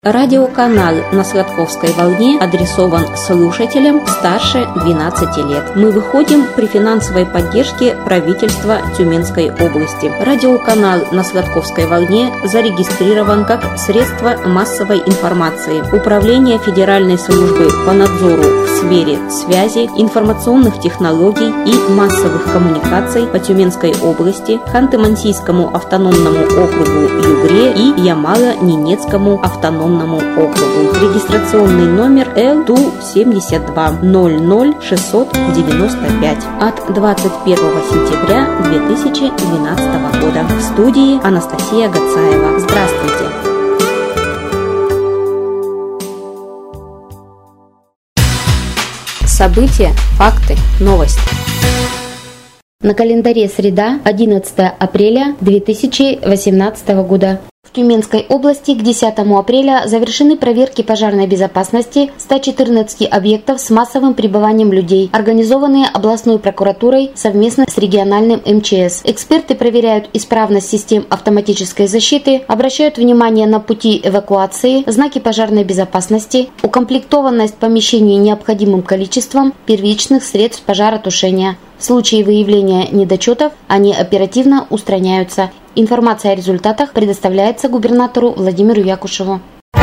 Радиоканал на Сладковской волне адресован слушателям старше 12 лет. Мы выходим при финансовой поддержке правительства Тюменской области. Радиоканал на Сладковской волне зарегистрирован как средство массовой информации. Управление Федеральной службы по надзору в сфере связи, информационных технологий и массовых коммуникаций по Тюменской области, Ханты-Мансийскому автономному округу Югре и Ямало-Ненецкому автономному округу. Регистрационный номер L272 00695 от 21 сентября 2012 года. В студии Анастасия Гацаева. Здравствуйте! События, факты, новости. На календаре среда, 11 апреля 2018 года. В Тюменской области к 10 апреля завершены проверки пожарной безопасности 114 объектов с массовым пребыванием людей, организованные областной прокуратурой совместно с региональным МЧС. Эксперты проверяют исправность систем автоматической защиты, обращают внимание на пути эвакуации, знаки пожарной безопасности, укомплектованность помещений необходимым количеством первичных средств пожаротушения. В случае выявления недочетов они оперативно устраняются. Информация о результатах предоставляется губернатору Владимиру Якушеву.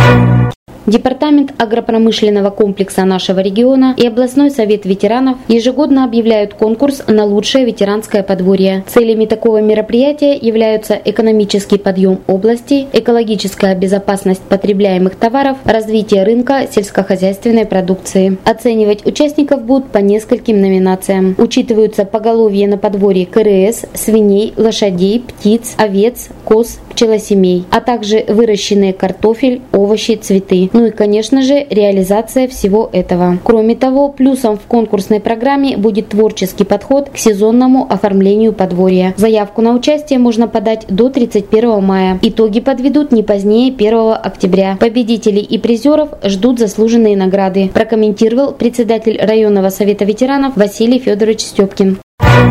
Департамент агропромышленного комплекса нашего региона и областной совет ветеранов ежегодно объявляют конкурс на лучшее ветеранское подворье. Целями такого мероприятия являются экономический подъем области, экологическая безопасность потребляемых товаров, развитие рынка сельскохозяйственной продукции. Оценивать участников будут по нескольким номинациям. Учитываются поголовье на подворье КРС, свиней, лошадей, птиц, овец, коз, пчелосемей, а также выращенные картофель, овощи, цветы. Ну и, конечно же, реализация всего этого. Кроме того, плюсом в конкурсной программе будет творческий подход к сезонному оформлению подворья. Заявку на участие можно подать до 31 мая. Итоги подведут не позднее 1 октября. Победителей и призеров ждут заслуженные награды, прокомментировал председатель районного совета ветеранов Василий Федорович Степкин.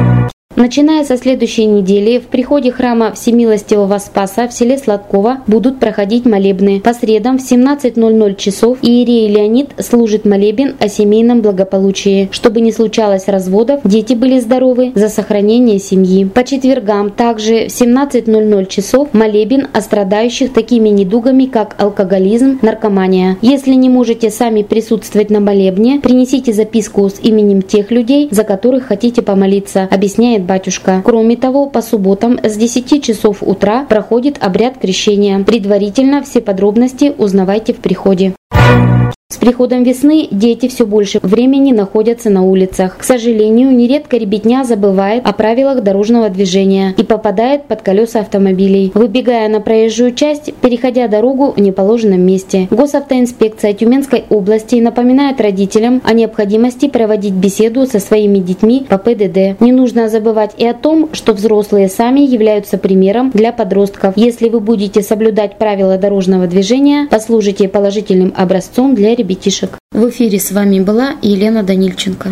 Начиная со следующей недели в приходе храма Всемилостивого Спаса в селе Сладково будут проходить молебны. По средам в 17:00 часов иерей Леонид служит молебен о семейном благополучии. Чтобы не случалось разводов, дети были здоровы, за сохранение семьи. По четвергам также в 17:00 часов молебен о страдающих такими недугами, как алкоголизм, наркомания. Если не можете сами присутствовать на молебне, принесите записку с именем тех людей, за которых хотите помолиться, объясняет батюшка. Кроме того, по субботам с 10 часов утра проходит обряд крещения. Предварительно все подробности узнавайте в приходе. С приходом весны дети все больше времени находятся на улицах. К сожалению, нередко ребятня забывает о правилах дорожного движения и попадает под колеса автомобилей, выбегая на проезжую часть, переходя дорогу в неположенном месте. Госавтоинспекция Тюменской области напоминает родителям о необходимости проводить беседу со своими детьми по ПДД. Не нужно забывать и о том, что взрослые сами являются примером для подростков. Если вы будете соблюдать правила дорожного движения, послужите положительным образцом для ребятишек. В эфире с вами была Елена Данильченко.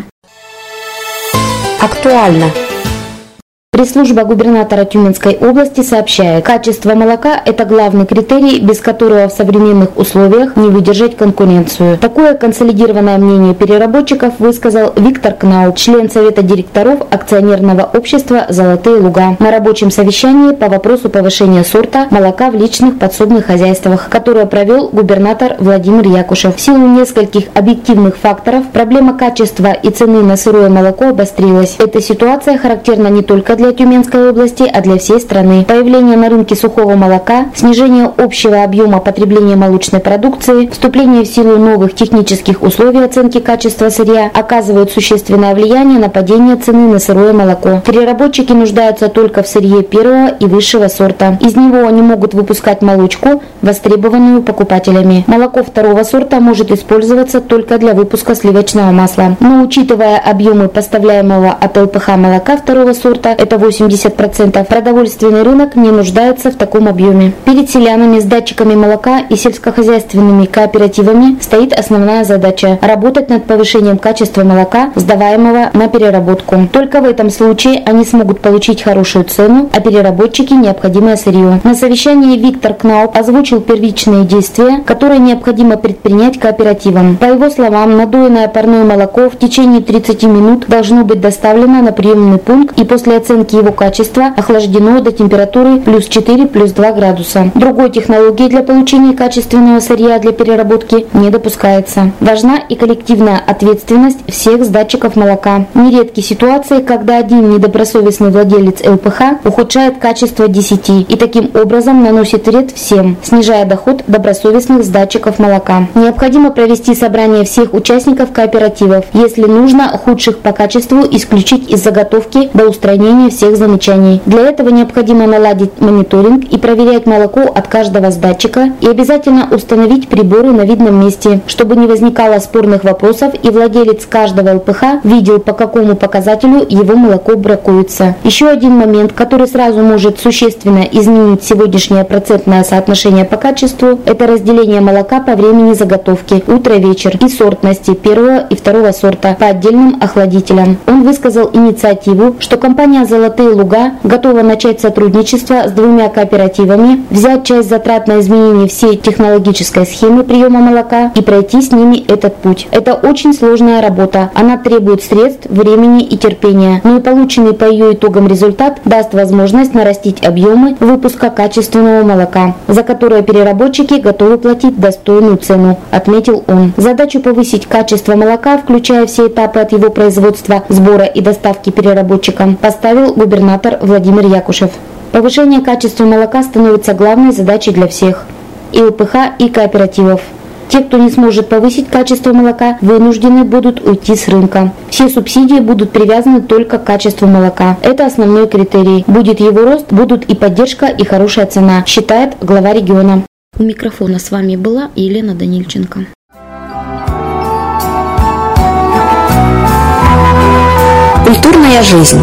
Актуально. Пресс-служба губернатора Тюменской области сообщает, качество молока – это главный критерий, без которого в современных условиях не выдержать конкуренцию. Такое консолидированное мнение переработчиков высказал Виктор Кнау, член Совета директоров акционерного общества «Золотые луга» на рабочем совещании по вопросу повышения сорта молока в личных подсобных хозяйствах, которое провел губернатор Владимир Якушев. В силу нескольких объективных факторов проблема качества и цены на сырое молоко обострилась. Эта ситуация характерна не только для Тюменской области, а для всей страны. Появление на рынке сухого молока, снижение общего объема потребления молочной продукции, вступление в силу новых технических условий оценки качества сырья оказывают существенное влияние на падение цены на сырое молоко. Переработчики нуждаются только в сырье первого и высшего сорта. Из него они могут выпускать молочку, востребованную покупателями. Молоко второго сорта может использоваться только для выпуска сливочного масла. Но учитывая объемы поставляемого от ЛПХ молока второго сорта, это где-то 80%, продовольственный рынок не нуждается в таком объеме. Перед селянами с датчиками молока и сельскохозяйственными кооперативами стоит основная задача – работать над повышением качества молока, сдаваемого на переработку. Только в этом случае они смогут получить хорошую цену, а переработчики – необходимое сырье. На совещании Виктор Кнауп озвучил первичные действия, которые необходимо предпринять кооперативам. По его словам, надоенное парное молоко в течение 30 минут должно быть доставлено на приемный пункт и после оценки его качества охлаждено до температуры плюс 4, плюс 2 градуса. Другой технологии для получения качественного сырья для переработки не допускается. Важна и коллективная ответственность всех сдатчиков молока. Нередки ситуации, когда один недобросовестный владелец ЛПХ ухудшает качество 10 и таким образом наносит вред всем, снижая доход добросовестных сдатчиков молока. Необходимо провести собрание всех участников кооперативов. Если нужно, худших по качеству исключить из заготовки до устранения всех замечаний. Для этого необходимо наладить мониторинг и проверять молоко от каждого сдатчика и обязательно установить приборы на видном месте, чтобы не возникало спорных вопросов и владелец каждого ЛПХ видел, по какому показателю его молоко бракуется. Еще один момент, который сразу может существенно изменить сегодняшнее процентное соотношение по качеству, это разделение молока по времени заготовки утро-вечер и сортности первого и второго сорта по отдельным охладителям. Он высказал инициативу, что компания «Золотые луга» готова начать сотрудничество с двумя кооперативами, взять часть затрат на изменение всей технологической схемы приема молока и пройти с ними этот путь. Это очень сложная работа. Она требует средств, времени и терпения, но и полученный по ее итогам результат даст возможность нарастить объемы выпуска качественного молока, за которое переработчики готовы платить достойную цену, отметил он. Задачу повысить качество молока, включая все этапы от его производства, сбора и доставки переработчикам, поставил губернатор Владимир Якушев. Повышение качества молока становится главной задачей для всех – и ЛПХ, и кооперативов. Те, кто не сможет повысить качество молока, вынуждены будут уйти с рынка. Все субсидии будут привязаны только к качеству молока. Это основной критерий. Будет его рост, будут и поддержка, и хорошая цена, считает глава региона. У микрофона с вами была Елена Данильченко. Культурная жизнь.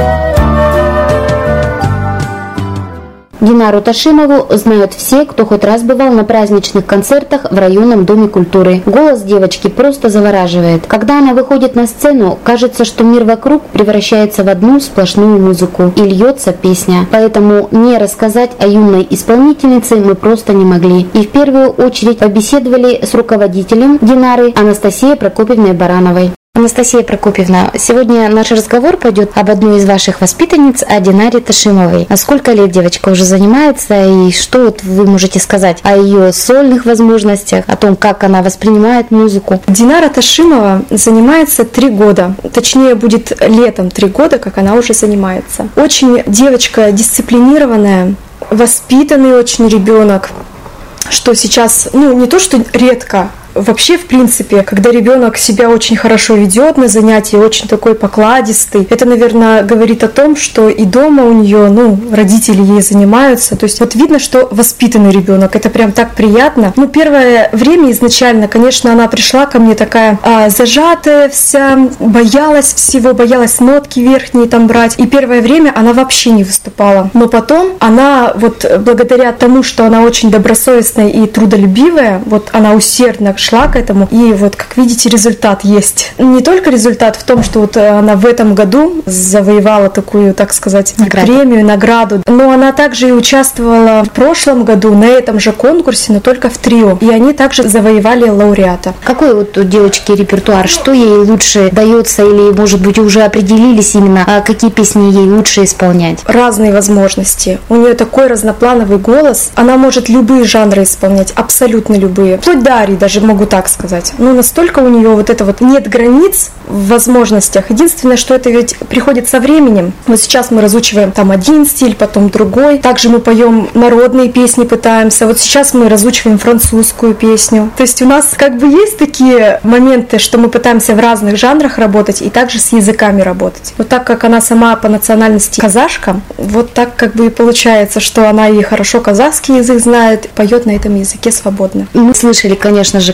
Динару Ташимову знают все, кто хоть раз бывал на праздничных концертах в районном доме культуры. Голос девочки просто завораживает. Когда она выходит на сцену, кажется, что мир вокруг превращается в одну сплошную музыку и льется песня. Поэтому не рассказать о юной исполнительнице мы просто не могли. И в первую очередь побеседовали с руководителем Динары Анастасией Прокопьевной Барановой. Анастасия Прокопьевна, сегодня наш разговор пойдет об одной из ваших воспитанниц, о Динаре Ташимовой. А сколько лет девочка уже занимается и что вот вы можете сказать о ее сольных возможностях, о том, как она воспринимает музыку? Динара Ташимова занимается 3 года. Точнее, будет летом 3 года, как она уже занимается. Очень девочка дисциплинированная, воспитанный очень ребенок, что сейчас, не то что редко, вообще, в принципе, когда ребенок себя очень хорошо ведет на занятии, очень такой покладистый, это, наверное, говорит о том, что и дома у нее, родители ей занимаются. То есть вот видно, что воспитанный ребенок. Это прям так приятно. Первое время изначально, конечно, она пришла ко мне такая зажатая вся, боялась всего, боялась нотки верхние там брать. И первое время она вообще не выступала. Но потом она вот благодаря тому, что она очень добросовестная и трудолюбивая, вот она усердно шла к этому, и вот, как видите, результат есть. Не только результат в том, что вот она в этом году завоевала такую, так сказать, премию, награду, но она также и участвовала в прошлом году на этом же конкурсе, но только в трио, и они также завоевали лауреата. Какой вот у девочки репертуар? Что ей лучше дается, или, может быть, уже определились именно, какие песни ей лучше исполнять? Разные возможности. У нее такой разноплановый голос, она может любые жанры исполнять, абсолютно любые. Вплоть до арии даже могу так сказать. Настолько у нее вот это вот нет границ в возможностях. Единственное, что это ведь приходит со временем. Вот сейчас мы разучиваем там один стиль, потом другой. Также мы поем народные песни, пытаемся. Вот сейчас мы разучиваем французскую песню. То есть у нас как бы есть такие моменты, что мы пытаемся в разных жанрах работать и также с языками работать. Вот так как она сама по национальности казашка, вот так как бы и получается, что она и хорошо казахский язык знает, поет на этом языке свободно. Мы слышали, конечно же,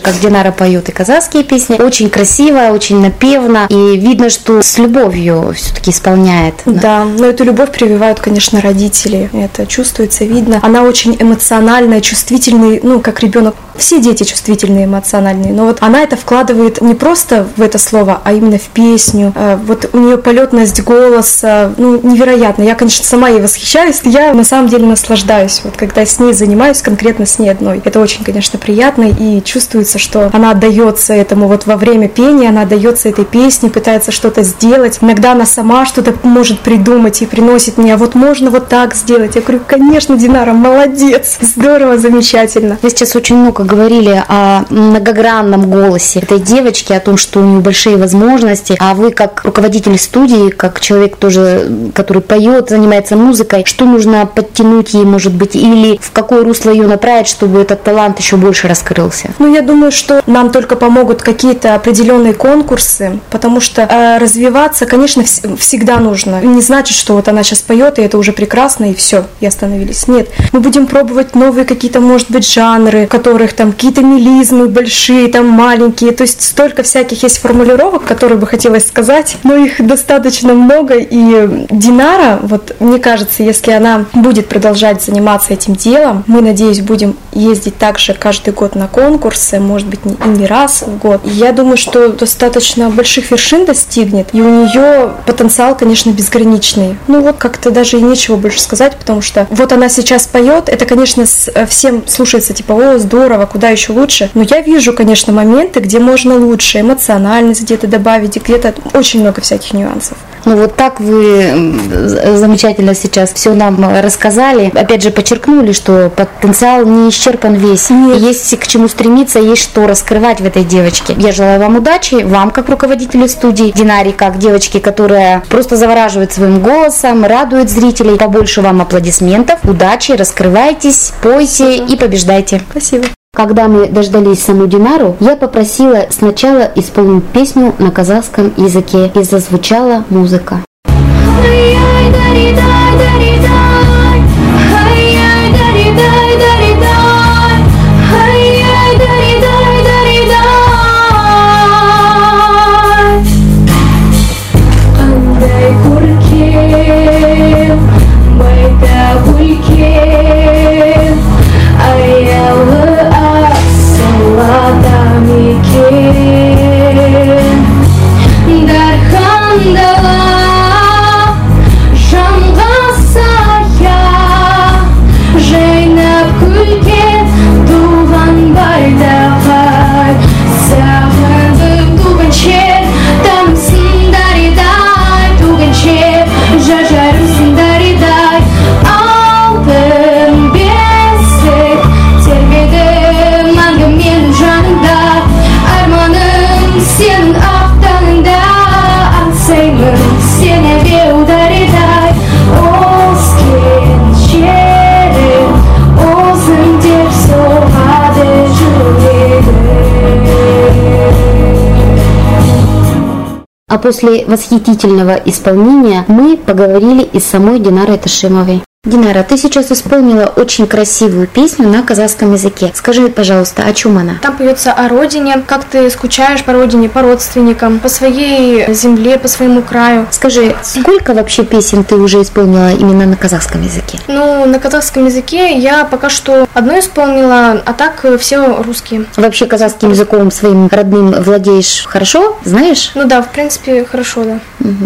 как Динара поет и казахские песни. Очень красиво, очень напевно. И видно, что с любовью все-таки исполняет. Да, но эту любовь прививают, конечно, родители. Это чувствуется, видно. Она очень эмоциональная, чувствительная, как ребенок. Все дети чувствительные, эмоциональные. Но вот она это вкладывает не просто в это слово, а именно в песню. Вот у нее полетность голоса, невероятно. Я, конечно, сама ей восхищаюсь. Я на самом деле наслаждаюсь, вот когда с ней занимаюсь, конкретно с ней одной. Это очень, конечно, приятно, и чувствуется, что она отдается этому вот во время пения, она отдается этой песне, пытается что-то сделать. Иногда она сама что-то может придумать и приносит мне, а вот можно вот так сделать. Я говорю, конечно, Динара, молодец, здорово, замечательно. Вы сейчас очень много говорили о многогранном голосе этой девочки, о том, что у нее большие возможности, а вы как руководитель студии, как человек тоже, который поет, занимается музыкой, что нужно подтянуть ей, может быть, или в какое русло ее направить, чтобы этот талант еще больше раскрылся? Я думаю, что нам только помогут какие-то определенные конкурсы, потому что развиваться, конечно, всегда нужно. Не значит, что вот она сейчас поет, и это уже прекрасно, и все, и остановились. Нет, мы будем пробовать новые какие-то, может быть, жанры, в которых там какие-то мелизмы большие, там маленькие, то есть столько всяких есть формулировок, которые бы хотелось сказать, но их достаточно много, и Динара, вот мне кажется, если она будет продолжать заниматься этим делом, мы, надеюсь, будем ездить также каждый год на конкурсы, может быть, не раз в год. И я думаю, что достаточно больших вершин достигнет, и у нее потенциал, конечно, безграничный. Как-то даже и нечего больше сказать, потому что вот она сейчас поет, это, конечно, всем слушается, типа, здорово, куда еще лучше, но я вижу, конечно, моменты, где можно лучше, эмоциональность где-то добавить, и где-то очень много всяких нюансов. Вот так вы замечательно сейчас все нам рассказали. Опять же, подчеркнули, что потенциал не исчерпан весь. Нет. Есть к чему стремиться, есть что раскрывать в этой девочке. Я желаю вам удачи, вам как руководителю студии, Динаре как девочке, которая просто завораживает своим голосом, радует зрителей. Побольше вам аплодисментов, удачи, раскрывайтесь, пойте и побеждайте. Спасибо. Когда мы дождались саму Динару, я попросила сначала исполнить песню на казахском языке, и зазвучала музыка. А после восхитительного исполнения мы поговорили и с самой Динарой Ташимовой. Динара, ты сейчас исполнила очень красивую песню на казахском языке. Скажи, пожалуйста, о чем она? Там поется о родине, как ты скучаешь по родине, по родственникам, по своей земле, по своему краю. Скажи, сколько вообще песен ты уже исполнила именно на казахском языке? На казахском языке я пока что одну исполнила, а так все русские. Вообще казахским языком своим родным владеешь хорошо, знаешь? Да, в принципе, хорошо, да.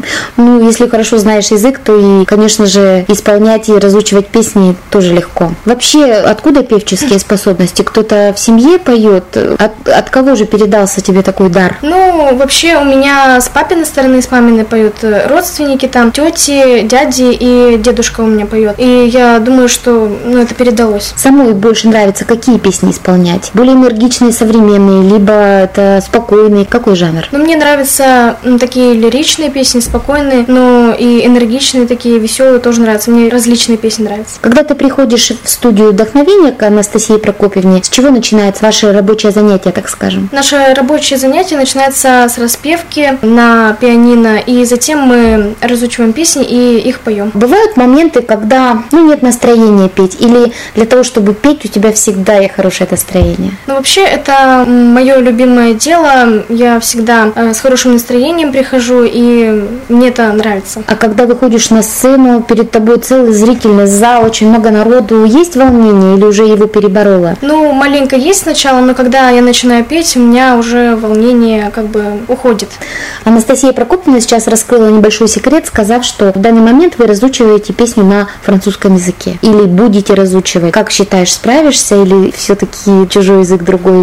Если хорошо знаешь язык, то и, конечно же, исполнять и разучивать песни тоже легко. Вообще, откуда певческие способности? Кто-то в семье поет? От кого же передался тебе такой дар? Вообще у меня с папиной стороны, с маминой поют родственники, там тети, дяди и дедушка у меня поет. И я думаю, что это передалось. Самой больше нравится какие песни исполнять? Более энергичные, современные, либо это спокойные? Какой жанр? Мне нравятся такие лиричные песни, спокойные, но и энергичные, такие веселые тоже нравятся. Мне различные различные песни нравятся. Когда ты приходишь в студию вдохновения к Анастасии Прокопьевне, с чего начинается ваше рабочее занятие, так скажем? Наше рабочее занятие начинается с распевки на пианино, и затем мы разучиваем песни и их поем. Бывают моменты, когда нет настроения петь, или для того, чтобы петь, у тебя всегда хорошее настроение? Вообще, это мое любимое дело. Я всегда с хорошим настроением прихожу, и мне это нравится. А когда выходишь на сцену, перед тобой целый зрительный зал, очень много народу, есть волнение или уже его переборола? Маленько есть сначала, но когда я начинаю петь, у меня уже волнение уходит. Анастасия Прокопьевна сейчас раскрыла небольшой секрет, сказав, что в данный момент вы разучиваете песню на французском языке. Или будете разучивать. Как считаешь, справишься или все-таки чужой язык другой?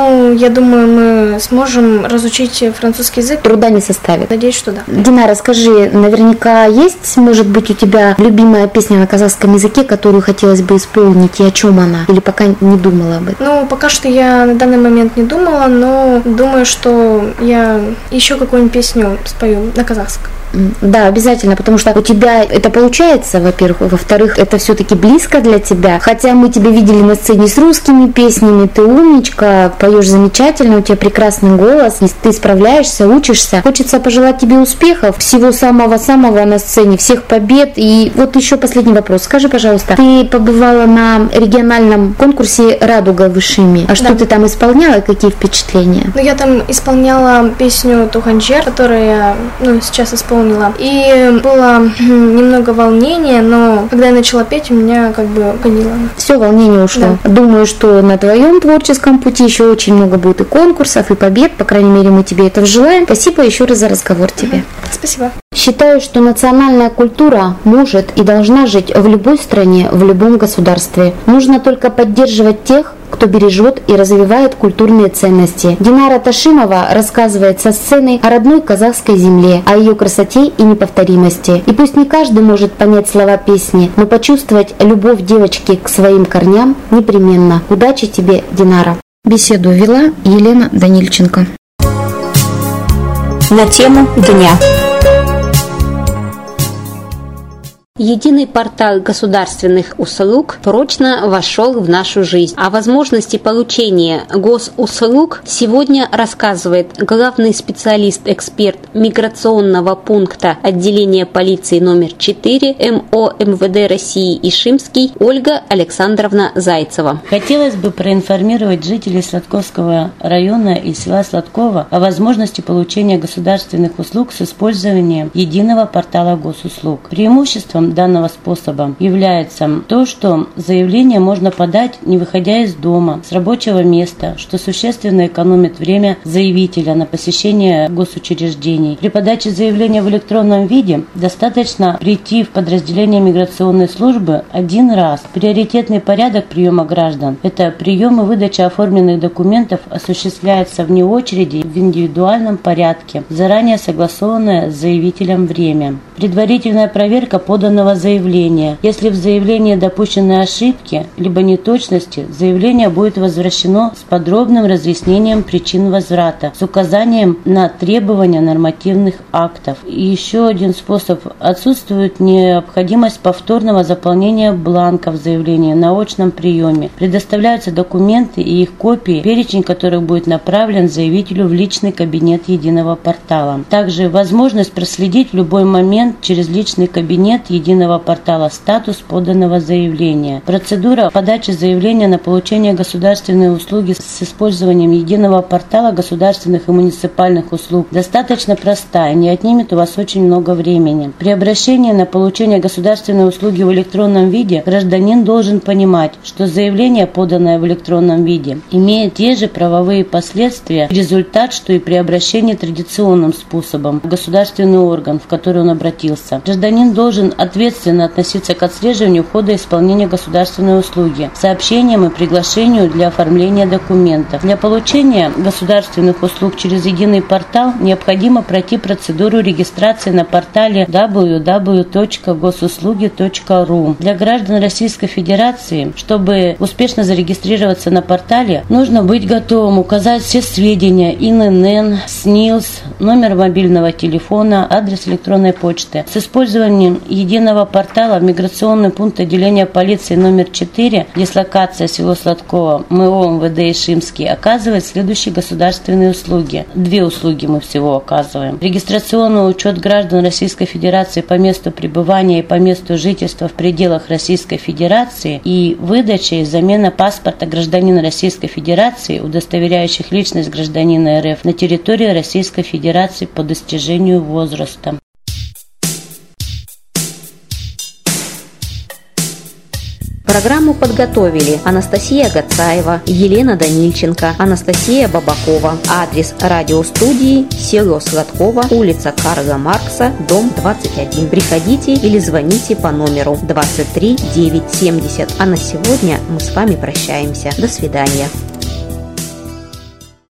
Я думаю, мы сможем разучить французский язык. Труда не составит. Надеюсь, что да. Динара, скажи, наверняка есть, может быть, у тебя любимая песня на казахском языке, которую хотелось бы исполнить, и о чем она? Или пока не думала об этом? Пока что я на данный момент не думала, но думаю, что я еще какую-нибудь песню спою на казахском. Да, обязательно, потому что у тебя это получается, во-первых. Во-вторых, это все-таки близко для тебя. Хотя мы тебя видели на сцене с русскими песнями, ты умничка, поешь замечательно, у тебя прекрасный голос, ты справляешься, учишься. Хочется пожелать тебе успехов, всего самого-самого на сцене, всех побед. И вот еще последний вопрос. Скажи, пожалуйста, ты побывала на региональном конкурсе «Радуга» в Ишиме. А что ты там исполняла и какие впечатления? Я там исполняла песню «Туханчер», которую я сейчас исполнила. И было немного волнения, но когда я начала петь, у меня гонило. Все, волнение ушло. Да. Думаю, что на твоем творческом пути еще очень много будет и конкурсов, и побед. По крайней мере, мы тебе этого желаем. Спасибо еще раз за разговор тебе. Спасибо. Считаю, что национальная культура может и должна жить в любой стране, в любом государстве. Нужно только поддерживать тех, кто бережет и развивает культурные ценности. Динара Ташимова рассказывает со сцены о родной казахской земле, о ее красоте и неповторимости. И пусть не каждый может понять слова песни, но почувствовать любовь девочки к своим корням непременно. Удачи тебе, Динара. Беседу вела Елена Данильченко. На тему дня. Единый портал государственных услуг прочно вошел в нашу жизнь. О возможности получения госуслуг сегодня рассказывает главный специалист-эксперт миграционного пункта отделения полиции номер 4 МО МВД России Ишимский Ольга Александровна Зайцева. Хотелось бы проинформировать жителей Сладковского района и села Сладково о возможности получения государственных услуг с использованием единого портала госуслуг. Преимуществом данного способа является то, что заявление можно подать, не выходя из дома, с рабочего места, что существенно экономит время заявителя на посещение госучреждений. При подаче заявления в электронном виде достаточно прийти в подразделение миграционной службы один раз. Приоритетный порядок приема граждан – это прием и выдача оформленных документов осуществляется вне очереди в индивидуальном порядке, заранее согласованное с заявителем время. Предварительная проверка поданного заявления. Если в заявлении допущены ошибки либо неточности, заявление будет возвращено с подробным разъяснением причин возврата, с указанием на требования нормативных актов. И еще один способ. Отсутствует необходимость повторного заполнения бланков заявления на очном приеме. Предоставляются документы и их копии, перечень которых будет направлен заявителю в личный кабинет единого портала. Также возможность проследить в любой момент через личный кабинет единого портала статус поданного заявления. Процедура подачи заявления на получение государственной услуги с использованием единого портала государственных и муниципальных услуг достаточно простая, не отнимет у вас очень много времени. При обращении на получение государственной услуги в электронном виде гражданин должен понимать, что заявление, поданное в электронном виде, имеет те же правовые последствия и результат, что и при обращении традиционным способом в государственный орган, в который он обратился. Гражданин должен ответственно относиться к отслеживанию хода исполнения государственной услуги, сообщениям и приглашению для оформления документов. Для получения государственных услуг через единый портал необходимо пройти процедуру регистрации на портале www.госуслуги.ру. Для граждан Российской Федерации, чтобы успешно зарегистрироваться на портале, нужно быть готовым указать все сведения ИНН, СНИЛС, номер мобильного телефона, адрес электронной почты. С использованием единого портала в миграционный пункт отделения полиции номер 4, дислокация село Сладково, МО МВД Ишимский, оказывает следующие государственные услуги. 2 услуги мы всего оказываем. Регистрационный учет граждан Российской Федерации по месту пребывания и по месту жительства в пределах Российской Федерации и выдача и замена паспорта гражданина Российской Федерации, удостоверяющих личность гражданина РФ на территории Российской Федерации по достижению возраста. Программу подготовили Анастасия Гацаева, Елена Данильченко, Анастасия Бабакова. Адрес радиостудии: село Сладково, улица Карла Маркса, дом 21. Приходите или звоните по номеру 23 970. А на сегодня мы с вами прощаемся. До свидания.